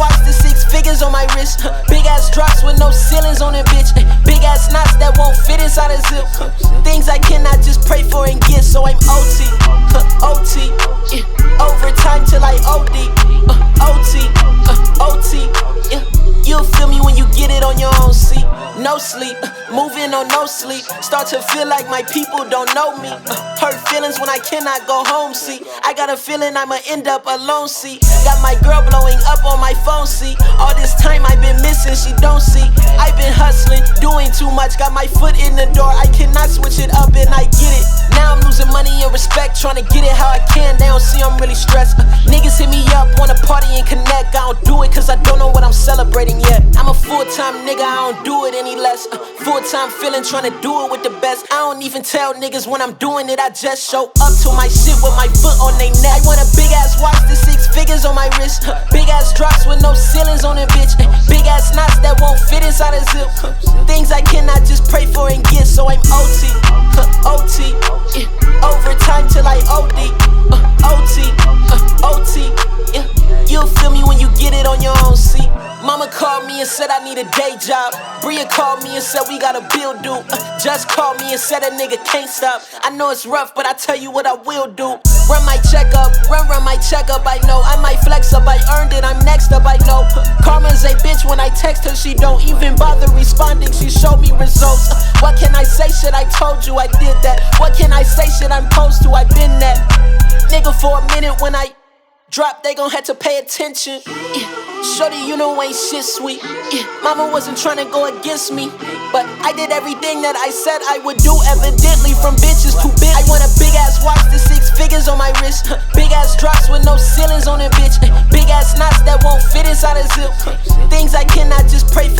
watch, the 6 figures on my wrist. Big ass drops with no ceilings on it, bitch. Big ass knots that won't fit inside a zip. Things I cannot just pray for and get, so I'm OT. OT. Overtime till I OD. OT. OT. You'll feel me when you get it on your own seat. No sleep, moving on no sleep. Start to feel like my people don't know me. Hurt feelings when I cannot go home, see. I got a feeling I'ma end up alone, see. Got my girl blowing up on my phone, see. All this time I've been missing, she don't see. I've been hustling, doing too much. Got my foot in the door, I cannot switch it up and I get it. Now I'm losing money and respect, trying to get it how I can. They don't see I'm really stressed. Niggas hit me up, wanna party and connect. I don't do it cause I don't know what I'm celebrating yet. I'm a full-time nigga, I don't do it any less. Full-time feeling, trying to do it with the best. I don't even tell niggas when I'm doing it, I just show up to my shit with my foot on they neck. I want a big ass watch, the 6 figures on my wrist. Big ass drops with no ceilings on it, bitch. Big ass knots that won't fit inside a zip. Things I cannot just pray for and get, so I'm OT. OT. Overtime till I OD. OT. OT. You'll feel me when you get it on your own seat. Mama called me and said I need a day job. Bria called me and said we got a bill due. Just called me and said a nigga can't stop. I know it's rough, but I tell you what I will do. Run my checkup, run my checkup. I know I might flex up, I earned it, I'm next up, I know. Karma's a bitch when I text her, she don't even bother responding. She showed me results. What can I say? Shit, I told you I did that. What can I say? Shit, I'm supposed to, I been that. Nigga, for a minute when I drop, they gon' have to pay attention. Shorty, you know ain't shit sweet. Mama wasn't tryna go against me, but I did everything that I said I would do. Evidently from bitches too big. I want a big ass watch, the 6 figures on my wrist. Big ass drops with no ceilings on it, bitch. Big ass knots that won't fit inside a zip. Things I cannot just pray